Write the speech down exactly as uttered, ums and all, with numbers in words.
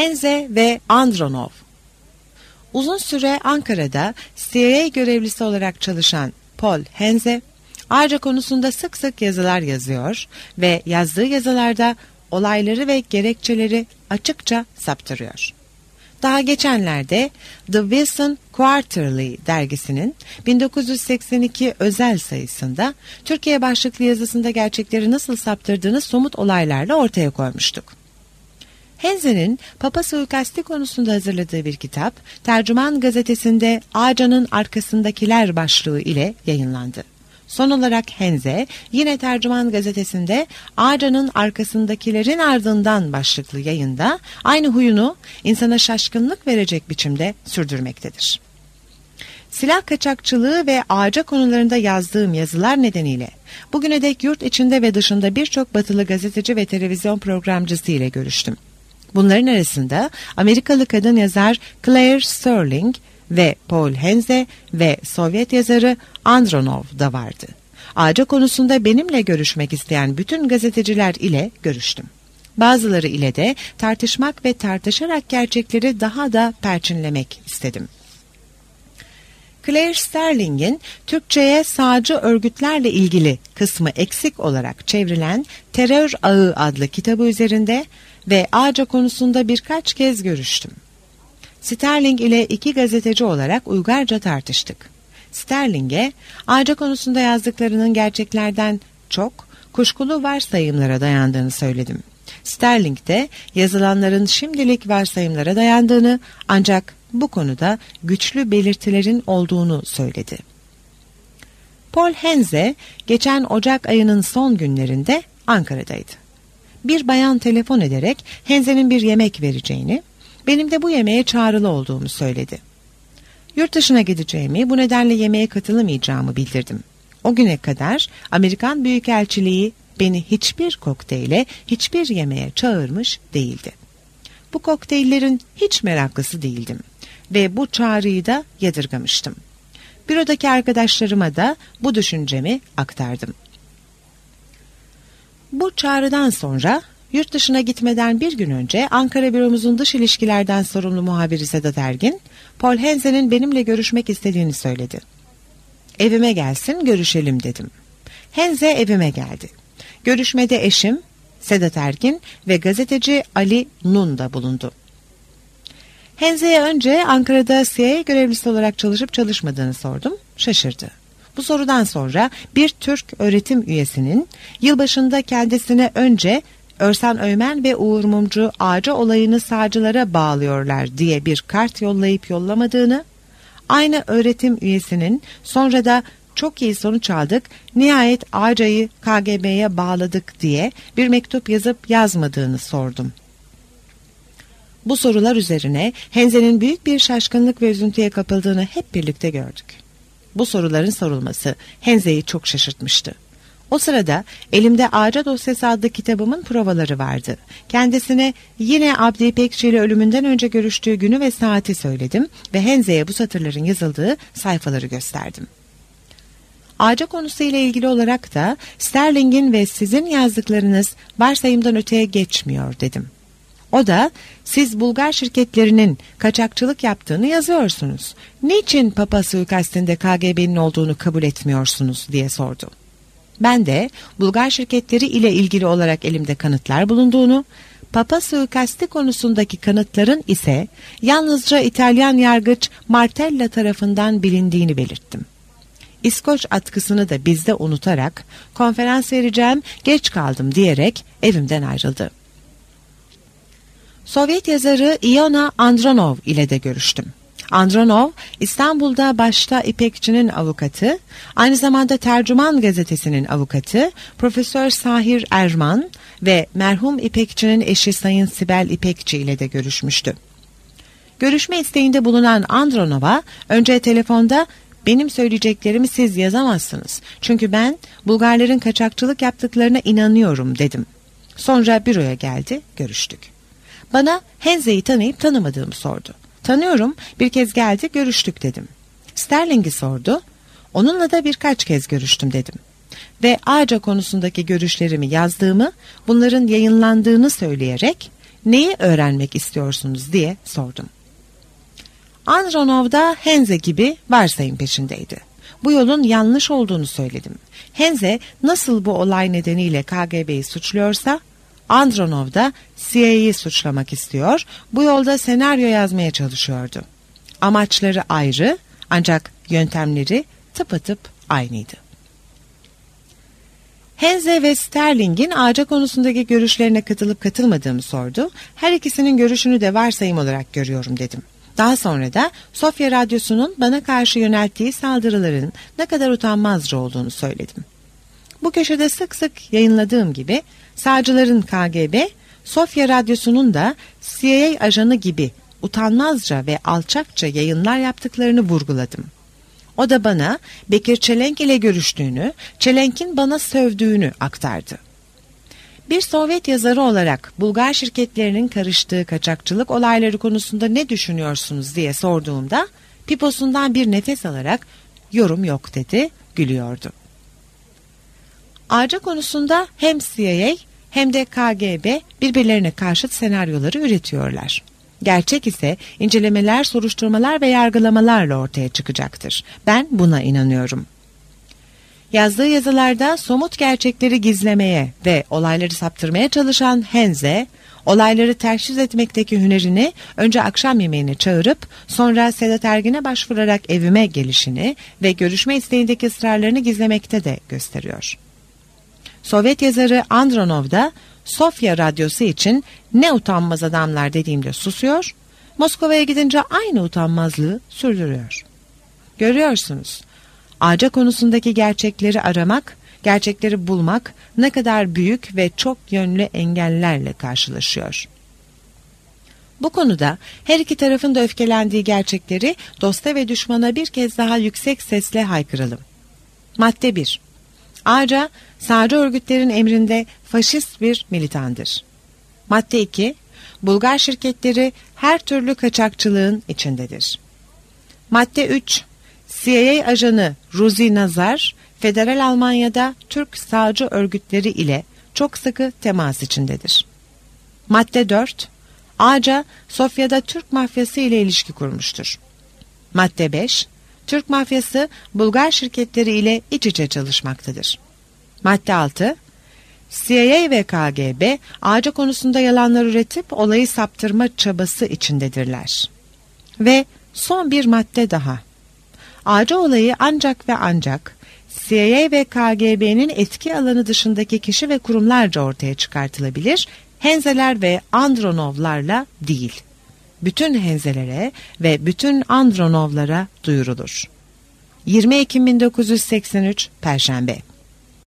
Henze ve Andronov. Uzun süre Ankara'da C I A görevlisi olarak çalışan Paul Henze, Ağca konusunda sık sık yazılar yazıyor ve yazdığı yazılarda olayları ve gerekçeleri açıkça saptırıyor. Daha geçenlerde The Wilson Quarterly dergisinin bin dokuz yüz seksen iki özel sayısında Türkiye başlıklı yazısında gerçekleri nasıl saptırdığını somut olaylarla ortaya koymuştuk. Henze'nin Papa suikasti konusunda hazırladığı bir kitap, Tercüman gazetesinde Ağca'nın arkasındakiler başlığı ile yayınlandı. Son olarak Henze, yine Tercüman gazetesinde Ağca'nın arkasındakilerin ardından başlıklı yayında aynı huyunu insana şaşkınlık verecek biçimde sürdürmektedir. Silah kaçakçılığı ve Ağca konularında yazdığım yazılar nedeniyle bugüne dek yurt içinde ve dışında birçok batılı gazeteci ve televizyon programcısı ile görüştüm. Bunların arasında Amerikalı kadın yazar Claire Sterling ve Paul Henze ve Sovyet yazarı Andronov da vardı. Ağca konusunda benimle görüşmek isteyen bütün gazeteciler ile görüştüm. Bazıları ile de tartışmak ve tartışarak gerçekleri daha da perçinlemek istedim. Claire Sterling'in Türkçe'ye sağcı örgütlerle ilgili kısmı eksik olarak çevrilen Terör Ağı adlı kitabı üzerinde ve Ağca konusunda birkaç kez görüştüm. Sterling ile iki gazeteci olarak uygarca tartıştık. Sterling'e Ağca konusunda yazdıklarının gerçeklerden çok kuşkulu varsayımlara dayandığını söyledim. Sterling de yazılanların şimdilik varsayımlara dayandığını ancak bu konuda güçlü belirtilerin olduğunu söyledi. Paul Henze geçen Ocak ayının son günlerinde Ankara'daydı. Bir bayan telefon ederek Henze'nin bir yemek vereceğini, benim de bu yemeğe çağrılı olduğumu söyledi. Yurt dışına gideceğimi, bu nedenle yemeğe katılamayacağımı bildirdim. O güne kadar Amerikan Büyükelçiliği beni hiçbir kokteyle, hiçbir yemeğe çağırmış değildi. Bu kokteyllerin hiç meraklısı değildim ve bu çağrıyı da yadırgamıştım. Bürodaki arkadaşlarıma da bu düşüncemi aktardım. Bu çağrıdan sonra yurt dışına gitmeden bir gün önce Ankara büromuzun dış ilişkilerden sorumlu muhabiri Sedat Ergin, Paul Henze'nin benimle görüşmek istediğini söyledi. Evime gelsin, görüşelim dedim. Henze evime geldi. Görüşmede eşim Sedat Ergin ve gazeteci Ali Nun da bulundu. Henze'ye önce Ankara'da C I A görevlisi olarak çalışıp çalışmadığını sordum. Şaşırdı. Bu sorudan sonra bir Türk öğretim üyesinin yılbaşında kendisine önce Örsan Öymen ve Uğur Mumcu Ağca olayını sağcılara bağlıyorlar diye bir kart yollayıp yollamadığını, aynı öğretim üyesinin sonra da çok iyi sonuç aldık, nihayet Ağca'yı K G B'ye bağladık diye bir mektup yazıp yazmadığını sordum. Bu sorular üzerine Henze'nin büyük bir şaşkınlık ve üzüntüye kapıldığını hep birlikte gördük. Bu soruların sorulması Henze'yi çok şaşırtmıştı. O sırada elimde Ağca Dosyası adlı kitabımın provaları vardı. Kendisine yine Abdi İpekçi ile ölümünden önce görüştüğü günü ve saati söyledim ve Henze'ye bu satırların yazıldığı sayfaları gösterdim. Ağca konusuyla ilgili olarak da Sterling'in ve sizin yazdıklarınız varsayımdan öteye geçmiyor dedim. O da siz Bulgar şirketlerinin kaçakçılık yaptığını yazıyorsunuz. Niçin Papa suikastinde K G B'nin olduğunu kabul etmiyorsunuz diye sordu. Ben de Bulgar şirketleri ile ilgili olarak elimde kanıtlar bulunduğunu, Papa suikasti konusundaki kanıtların ise yalnızca İtalyan yargıç Martella tarafından bilindiğini belirttim. İskoç atkısını da bizde unutarak konferans vereceğim, geç kaldım diyerek evimden ayrıldı. Sovyet yazarı Iona Andronov ile de görüştüm. Andronov, İstanbul'da başta İpekçi'nin avukatı, aynı zamanda Tercüman gazetesinin avukatı, Profesör Sahir Erman ve merhum İpekçi'nin eşi Sayın Sibel İpekçi ile de görüşmüştü. Görüşme isteğinde bulunan Andronov'a önce telefonda benim söyleyeceklerimi siz yazamazsınız. Çünkü ben Bulgarların kaçakçılık yaptıklarına inanıyorum dedim. Sonra büroya geldi, görüştük. Bana Henze'yi tanıyıp tanımadığımı sordu. Tanıyorum, bir kez geldi, görüştük dedim. Sterling'i sordu, onunla da birkaç kez görüştüm dedim. Ve Ağca konusundaki görüşlerimi yazdığımı, bunların yayınlandığını söyleyerek, neyi öğrenmek istiyorsunuz diye sordum. Andronov da Henze gibi varsayım peşindeydi. Bu yolun yanlış olduğunu söyledim. Henze nasıl bu olay nedeniyle K G B'yi suçluyorsa, Andronov da C I A'yı suçlamak istiyor, bu yolda senaryo yazmaya çalışıyordu. Amaçları ayrı ancak yöntemleri tıpatıp aynıydı. Henze ve Sterling'in ağaca konusundaki görüşlerine katılıp katılmadığımı sordu. Her ikisinin görüşünü de varsayım olarak görüyorum dedim. Daha sonra da Sofya Radyosu'nun bana karşı yönelttiği saldırıların ne kadar utanmazca olduğunu söyledim. Bu köşede sık sık yayınladığım gibi sağcıların K G B, Sofya Radyosu'nun da C I A ajanı gibi utanmazca ve alçakça yayınlar yaptıklarını vurguladım. O da bana Bekir Çelenk ile görüştüğünü, Çelenk'in bana sövdüğünü aktardı. Bir Sovyet yazarı olarak Bulgar şirketlerinin karıştığı kaçakçılık olayları konusunda ne düşünüyorsunuz diye sorduğumda piposundan bir nefes alarak yorum yok dedi, gülüyordu. Ağaca konusunda hem C I A hem de K G B birbirlerine karşıt senaryoları üretiyorlar. Gerçek ise incelemeler, soruşturmalar ve yargılamalarla ortaya çıkacaktır. Ben buna inanıyorum. Yazdığı yazılarda somut gerçekleri gizlemeye ve olayları saptırmaya çalışan Henze, olayları terşiz etmekteki hünerini önce akşam yemeğine çağırıp sonra Sedat Ergin'e başvurarak evime gelişini ve görüşme isteğindeki ısrarlarını gizlemekte de gösteriyor. Sovyet yazarı Andronov da Sofya Radyosu için ne utanmaz adamlar dediğimde susuyor, Moskova'ya gidince aynı utanmazlığı sürdürüyor. Görüyorsunuz, ağaca konusundaki gerçekleri aramak, gerçekleri bulmak ne kadar büyük ve çok yönlü engellerle karşılaşıyor. Bu konuda her iki tarafın da öfkelendiği gerçekleri dosta ve düşmana bir kez daha yüksek sesle haykıralım. Madde bir. Ağaca, sağcı örgütlerin emrinde faşist bir militandır. Madde iki. Bulgar şirketleri her türlü kaçakçılığın içindedir. Madde üç. C I A ajanı Ruzi Nazar, Federal Almanya'da Türk sağcı örgütleri ile çok sıkı temas içindedir. Madde dört. Ağaca, Sofya'da Türk mafyası ile ilişki kurmuştur. Madde beş. Türk mafyası Bulgar şirketleri ile iç içe çalışmaktadır. Madde altı. C I A ve K G B ağaca konusunda yalanlar üretip olayı saptırma çabası içindedirler. Ve son bir madde daha. Ağaca olayı ancak ve ancak C I A ve K G B'nin etki alanı dışındaki kişi ve kurumlarca ortaya çıkartılabilir, Henzeler ve Andronovlarla değil. Bütün Henzelere ve bütün Andronovlara duyurulur. yirmi Ekim bin dokuz yüz seksen üç Perşembe.